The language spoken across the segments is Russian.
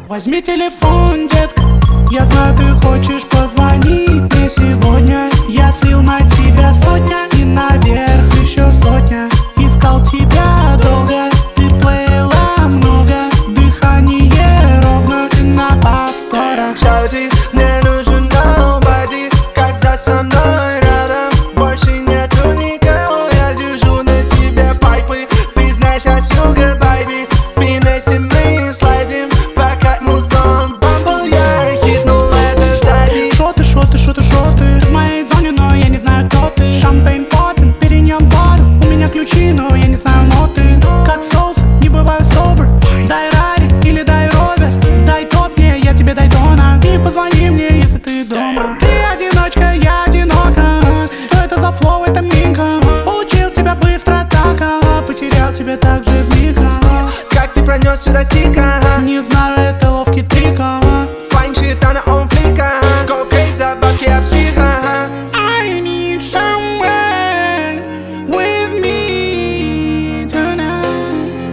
Возьми телефон, детка. Я знаю, ты хочешь позвонить мне сегодня. Я слил на тебя сотня и наверх еще сотня. Искал тебя долго, ты плыла много. Дыхание ровно, ты на повторах. Шауди, мне нужен nobody, когда со мной рядом. Больше нету никого, я держу на себе пайпы. Ты знаешь, я сюга, baby. Пинайся, мы слайдим, пока музон бамбл. Я хитнул это сзади. Шо ты в моей зоне, но я не знаю, кто ты. Шампейн поппин, перенем бар. У меня ключи, но я не знаю ноты. Как соус, не бываю собр. Дай рари или дай ровер. Дай топки, я тебе дай дона. И позвони мне, если ты дома. Ты одиночка, я одинока. Что это за флоу, это минка. Получил тебя быстро так, потерял тебя так же вмиг. Как ты пронес сюда стика? Не знаю, это ловкий трик. Файн щит, она он флика. Go crazy, бабки, я психа. I need someone with me tonight.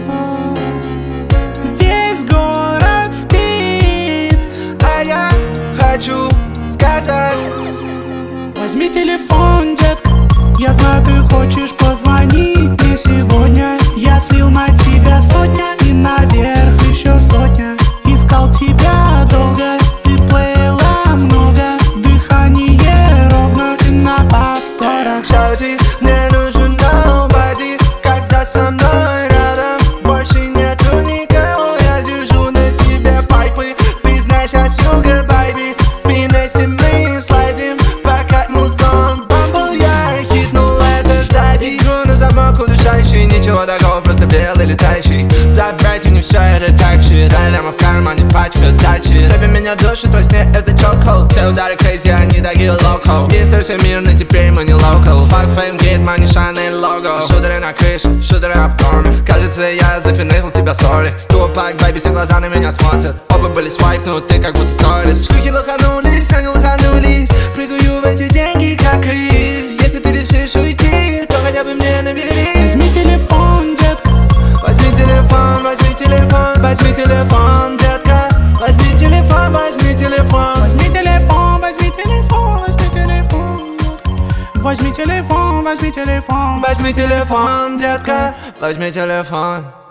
Весь город спит, А я хочу сказать: возьми телефон, детка. Я знаю, ты хочешь позвонить мне сегодня. Я слил на тебя сотня и наверх еще сотня. Искал тебя долго, ты плыла много. Дыхание ровно, ты на повторах. Шауди, мне нужен nobody, когда со мной рядом. Больше нету никого, я держу на себе пайпы. Ты знаешь, я сюга, baby. Пинайся, мы слайдим, пока музон бамбл. Я хитнул это сзади. Игру на замок удушающий, ничего такого, просто белый летающий. Забрать у не все это тайп-щит. Ляма в кармане, пачка дачи. Цепи меня душит, во сне это чокол. Все удары crazy, они такие локо. Мистер всемирный, теперь мы не локал. Fuck fame, gate, money, Chanel logo. Шутеры на крыше, шутеры в доме. Кажется, я зафинихал тебя, сори. Тупак, baby, все глаза на меня смотрят. Оба были свайпнуты, как будто сторис. Шлюхи лоханулись, они лоханулись. Прыгаю в эти деньги, как Крис. Если ты решишь уйти, то хотя бы мне набери. Возьми телефон, детка. Возьми телефон, возьми телефон, возьми телефон, детка. Возьми телефон, возьми телефон. Возьми телефон, возьми телефон, возьми телефон. Возьми телефон, возьми телефон. Возьми телефон, детка. Возьми телефон.